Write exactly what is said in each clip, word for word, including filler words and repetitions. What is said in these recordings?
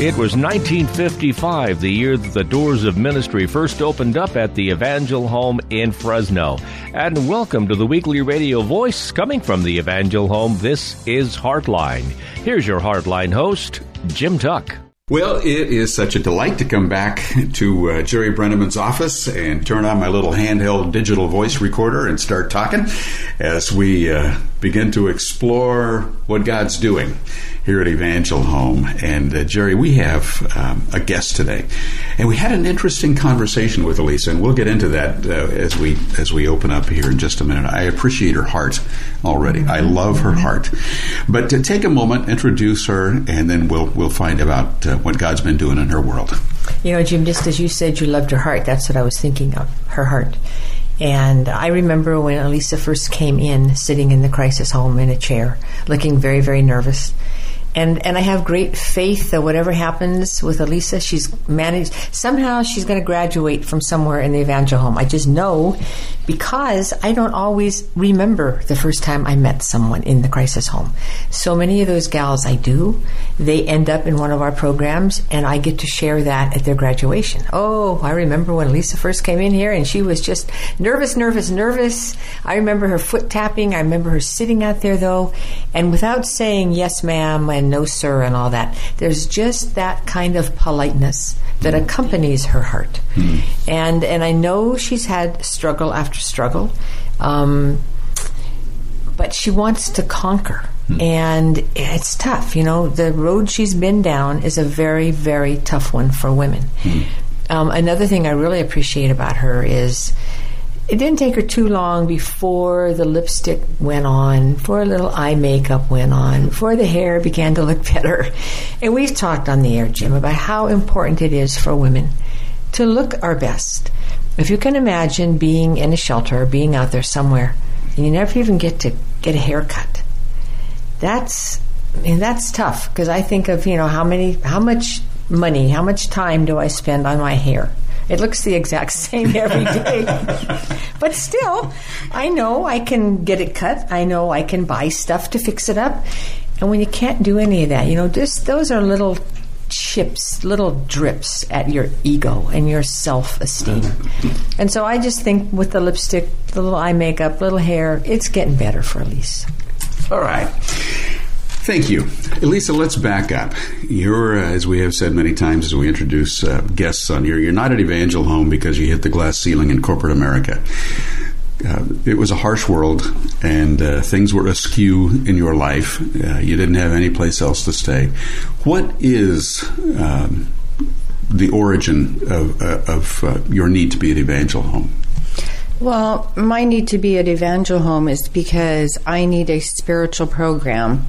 It was nineteen fifty-five, the year that the doors of ministry first opened up at the Evangel Home in Fresno. And welcome to the weekly radio voice coming from the Evangel Home. This is Heartline. Here's your Heartline host, Jim Tuck. Well, it is such a delight to come back to uh, Jerry Brenneman's office and turn on my little handheld digital voice recorder and start talking as we uh, begin to explore what God's doing here at Evangel Home. And uh, Jerry, we have um, a guest today, and we had an interesting conversation with Elisa, and we'll get into that uh, as we as we open up here in just a minute. I appreciate her heart already. I love her heart. But to take a moment, introduce her, and then we'll we'll find about uh, what God's been doing in her world. You know, Jim, just as you said you loved her heart, that's what I was thinking of, her heart. And I remember when Elisa first came in, sitting in the crisis home in a chair, looking very, very nervous. And and I have great faith that whatever happens with Elisa, she's managed, somehow she's going to graduate from somewhere in the Evangel Home. I just know, because I don't always remember the first time I met someone in the crisis home. So many of those gals I do, they end up in one of our programs, and I get to share that at their graduation. Oh, I remember when Elisa first came in here, and she was just nervous, nervous, nervous. I remember her foot tapping. I remember her sitting out there, though, and without saying yes, ma'am, and no, sir, and all that, there's just that kind of politeness that accompanies her heart. Mm-hmm. And and I know she's had struggle after struggle, um, but she wants to conquer. Mm-hmm. And it's tough. You know, the road she's been down is a very, very tough one for women. Mm-hmm. Um, another thing I really appreciate about her is it didn't take her too long before the lipstick went on, before a little eye makeup went on, before the hair began to look better. And we've talked on the air, Jim, about how important it is for women to look our best. If you can imagine being in a shelter or being out there somewhere and you never even get to get a haircut, that's, I mean, that's tough, because I think of, you know, how many, how much money, how much time do I spend on my hair? It looks the exact same every day. But still, I know I can get it cut. I know I can buy stuff to fix it up. And when you can't do any of that, you know, just those are little chips, little drips at your ego and your self-esteem. And so I just think with the lipstick, the little eye makeup, little hair, it's getting better for Elise. All right. Thank you. Elisa, let's back up. You're, uh, as we have said many times as we introduce uh, guests on here, you're not at Evangel Home because you hit the glass ceiling in corporate America. Uh, it was a harsh world, and uh, things were askew in your life. Uh, you didn't have any place else to stay. What is um, the origin of, uh, of uh, your need to be at Evangel Home? Well, my need to be at Evangel Home is because I need a spiritual program.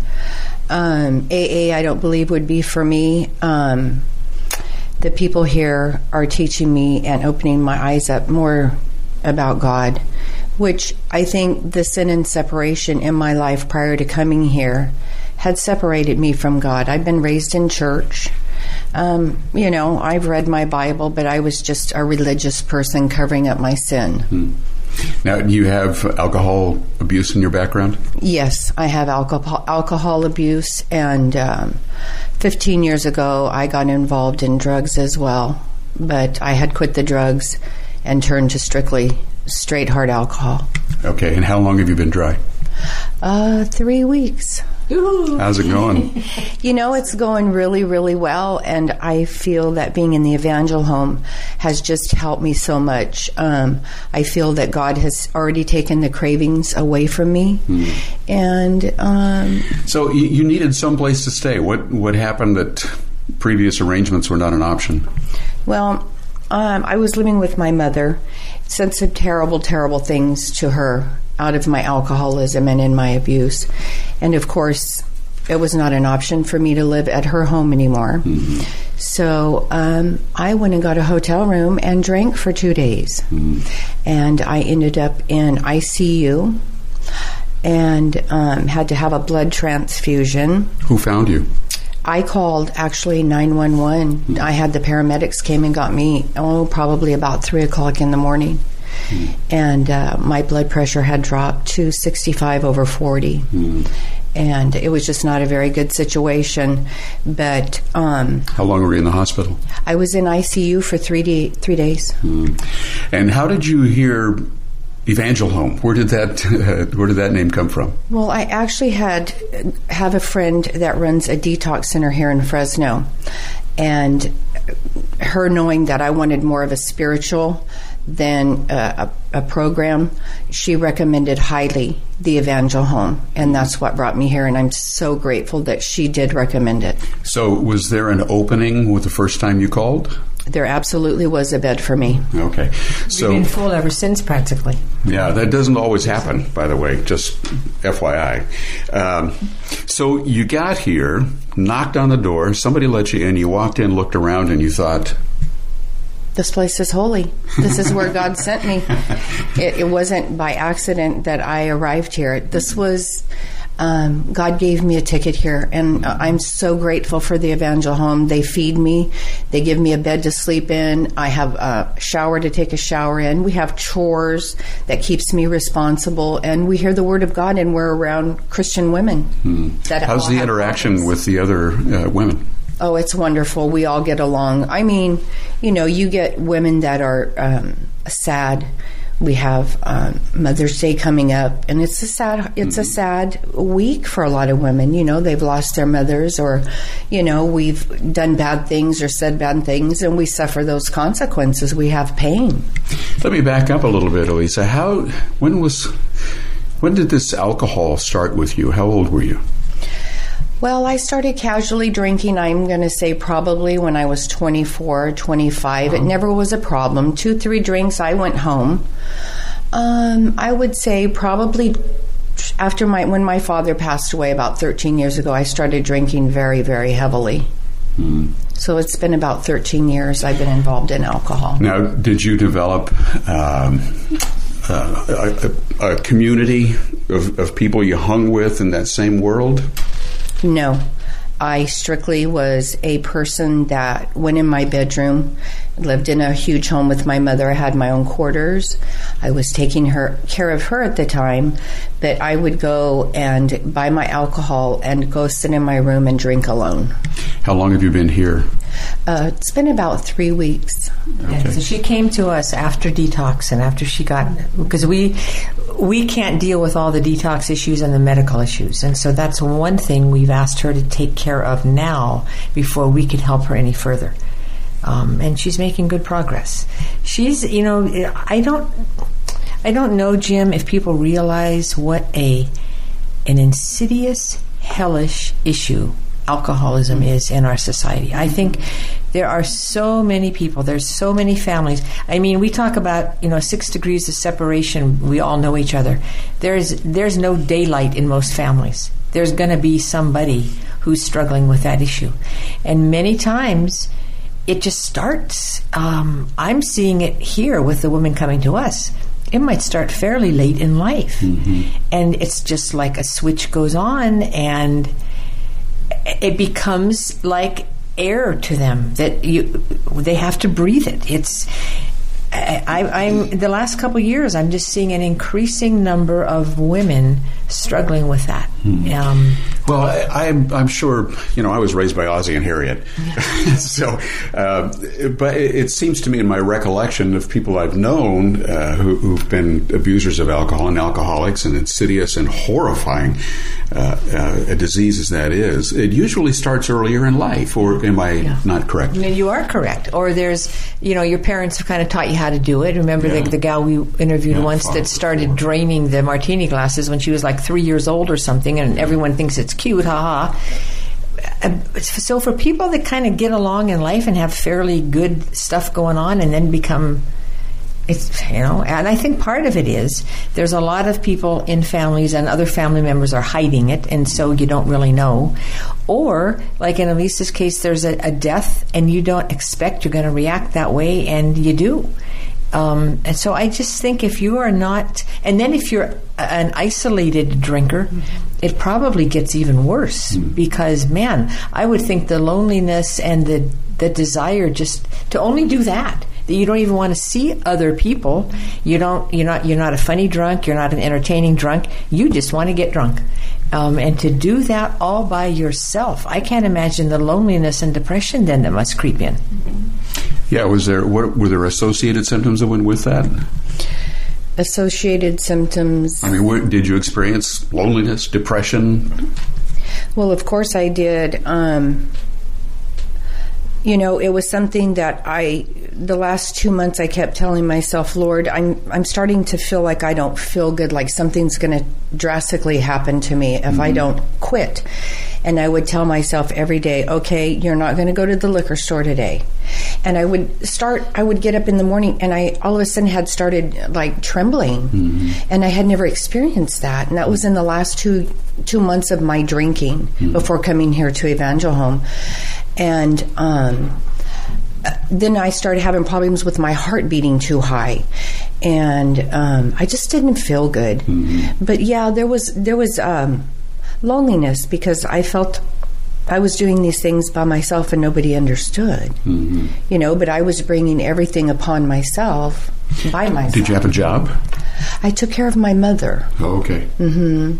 Um, A A, I don't believe, would be for me. Um, the people here are teaching me and opening my eyes up more about God, which I think the sin and separation in my life prior to coming here had separated me from God. I've been raised in church. Um, you know, I've read my Bible, but I was just a religious person covering up my sin. Hmm. Now, do you have alcohol abuse in your background? Yes, I have alcohol alcohol abuse, and um, fifteen years ago, I got involved in drugs as well. But I had quit the drugs and turned to strictly straight hard alcohol. Okay, and how long have you been dry? Uh, three weeks. Ooh. How's it going? You know, it's going really, really well, and I feel that being in the Evangel Home has just helped me so much. Um, I feel that God has already taken the cravings away from me, mm. and um, so you, you needed some place to stay. What what happened that previous arrangements were not an option? Well, um, I was living with my mother. Said some terrible, terrible things to her out of my alcoholism and in my abuse. And of course, it was not an option for me to live at her home anymore. Mm-hmm. So um, I went and got a hotel room and drank for two days. Mm-hmm. And I ended up in I C U and um, had to have a blood transfusion. Who found you? I called, actually, nine one one. Mm-hmm. I had the paramedics came and got me, oh, probably about three o'clock in the morning. Mm. And uh, my blood pressure had dropped to sixty-five over forty. Mm. and it was just not a very good situation. But um, how long were you in the hospital? I was in I C U for three day, three days. Mm. And how did you hear Evangel Home? Where did that uh, where did that name come from? Well, I actually had have a friend that runs a detox center here in Fresno, and her knowing that I wanted more of a spiritual than a, a, a program, she recommended highly the Evangel Home, and that's what brought me here, and I'm so grateful that she did recommend it. So was there an opening with the first time you called? There absolutely was a bed for me. Okay. So you've been full ever since, practically. Yeah, that doesn't always happen, by the way, just F Y I. Um, so you got here, knocked on the door, somebody let you in, you walked in, looked around, and you thought, this place is holy. This is where God sent me. It, it wasn't by accident that I arrived here. This was, um, God gave me a ticket here, and I'm so grateful for the Evangel Home. They feed me. They give me a bed to sleep in. I have a shower to take a shower in. We have chores that keeps me responsible, and we hear the Word of God, and we're around Christian women. Hmm. That How's the interaction problems. with the other uh, women? Oh, it's wonderful. We all get along. I mean, you know, you get women that are um, sad. We have um, Mother's Day coming up, and it's a sad it's a sad week for a lot of women. You know, they've lost their mothers, or, you know, we've done bad things or said bad things, and we suffer those consequences. We have pain. Let me back up a little bit, Elisa. How when was when did this alcohol start with you? How old were you? Well, I started casually drinking, I'm going to say probably when I was twenty-four, twenty-five. Uh-huh. It never was a problem. Two, three drinks, I went home. Um, I would say probably after my when my father passed away about thirteen years ago, I started drinking very, very heavily. Mm-hmm. So it's been about thirteen years I've been involved in alcohol. Now, did you develop um, uh, a, a community of, of people you hung with in that same world? No. I strictly was a person that went in my bedroom, lived in a huge home with my mother. I had my own quarters. I was taking her care of her at the time, but I would go and buy my alcohol and go sit in my room and drink alone. How long have you been here? Uh, it's been about three weeks. Okay. Yeah, so she came to us after detox, and after she got, because we we can't deal with all the detox issues and the medical issues, and so that's one thing we've asked her to take care of now before we could help her any further. Um, and she's making good progress. She's, you know, I don't, I don't know, Jim, if people realize what a an insidious, hellish issue alcoholism is in our society. I think there are so many people, there's so many families. I mean, we talk about, you know, six degrees of separation, we all know each other. There's there's no daylight in most families. There's going to be somebody who's struggling with that issue. And many times it just starts, um, I'm seeing it here with the women coming to us. It might start fairly late in life. Mm-hmm. And it's just like a switch goes on, and it becomes like air to them that you they have to breathe it. It's I, I'm the last couple of years I'm just seeing an increasing number of women struggling with that. Hmm. Um, well, I, I'm I'm sure you know I was raised by Ozzie and Harriet, yeah. so uh, but it, it seems to me in my recollection of people I've known uh, who, who've been abusers of alcohol and alcoholics, and insidious and horrifying uh, uh, a disease as that is, it usually starts earlier in life. Or am I yeah. not correct? No, you are correct. Or there's you know your parents have kind of taught you how to do it. Remember yeah. the, the gal we interviewed yeah, once that started before. draining the martini glasses when she was like three years old or something, and everyone thinks it's cute, haha. So for people that kind of get along in life and have fairly good stuff going on and then become, it's, you know, and I think part of it is there's a lot of people in families and other family members are hiding it, and so you don't really know. Or, like in Elisa's case, there's a, a death and you don't expect you're going to react that way, and you do. Um, and so I just think if you are not, and then if you're an isolated drinker, mm-hmm. it probably gets even worse mm-hmm. because, man, I would think the loneliness and the, the desire just to only do that, that you don't even want to see other people. You don't, you're not, you're not a funny drunk. You're not an entertaining drunk. You just want to get drunk. Um, and to do that all by yourself, I can't imagine the loneliness and depression then that must creep in. Yeah, was there what, were there associated symptoms that went with that? Associated symptoms. I mean, what, did you experience loneliness, depression? Well, of course I did. Um, you know, it was something that I, the last two months I kept telling myself, Lord, I'm I'm starting to feel like I don't feel good, like something's going to drastically happen to me if mm-hmm. I don't quit. And I would tell myself every day, okay, you're not going to go to the liquor store today. And I would start, I would get up in the morning and I all of a sudden had started like trembling. Mm-hmm. And I had never experienced that. And that was in the last two two months of my drinking mm-hmm. before coming here to Evangel Home. And um, then I started having problems with my heart beating too high. And um, I just didn't feel good. Mm-hmm. But yeah, there was, there was um, loneliness because I felt I was doing these things by myself and nobody understood. Mm-hmm. You know, but I was bringing everything upon myself by myself. Did you have a job? I took care of my mother. Oh, okay. Mm-hmm.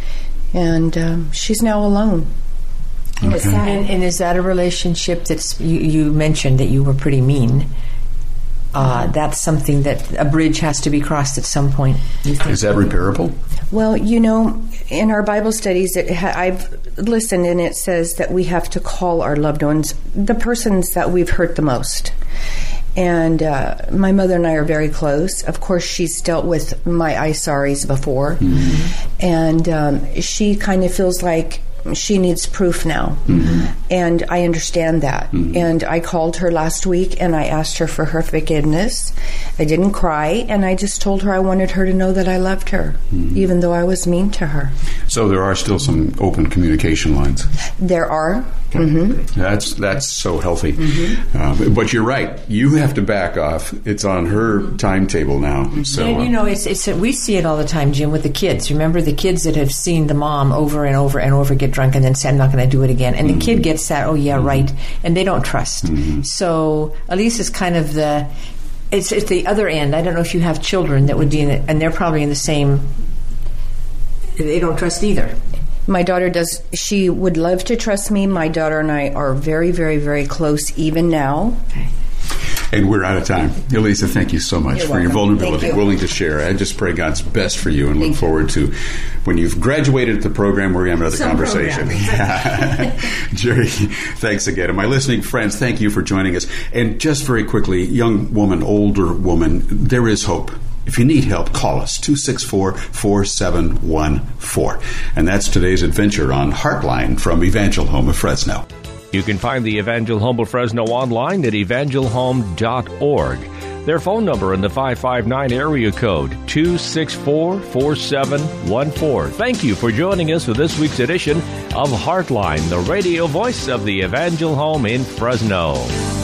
And um, she's now alone. Okay. Is that, and, and is that a relationship that's, you, you mentioned that you were pretty mean. Uh, that's something that a bridge has to be crossed at some point. Is that repairable? Well, you know, in our Bible studies, it ha- I've listened and it says that we have to call our loved ones, the persons that we've hurt the most. And uh, my mother and I are very close. Of course, she's dealt with my I S A R Is before. Mm-hmm. And um, she kind of feels like she needs proof now. Mm-hmm. And I understand that. Mm-hmm. And I called her last week and I asked her for her forgiveness. I didn't cry, and I just told her I wanted her to know that I loved her, mm-hmm. even though I was mean to her. So there are still some open communication lines? There are. Okay. Mm-hmm. That's that's so healthy. Mm-hmm. Uh, but you're right. You have to back off. It's on her timetable now. So and, you know, it's it's we see it all the time, Jim, with the kids. Remember the kids that have seen the mom over and over and over get drunk and then say, I'm not going to do it again. And mm-hmm. the kid gets that, oh, yeah, mm-hmm. right. And they don't trust. Mm-hmm. So Elise is kind of the, it's, it's the other end. I don't know if you have children that would be in it, and they're probably in the same, they don't trust either. My daughter does, she would love to trust me. My daughter and I are very, very, very close even now. Okay. And we're out of time. Elisa, thank you so much You're for welcome. Your vulnerability, you. willing to share. I just pray God's best for you and thank look forward you. to when you've graduated the program, we're going to have another Some conversation. Jerry, thanks again. And my listening friends, thank you for joining us. And just very quickly, young woman, older woman, there is hope. If you need help, call us, two six four, four seven one four. And that's today's adventure on Heartline from Evangel Home of Fresno. You can find the Evangel Home of Fresno online at evangel home dot org. Their phone number in the five five nine area code, two six four, four seven one four. Thank you for joining us for this week's edition of Heartline, the radio voice of the Evangel Home in Fresno.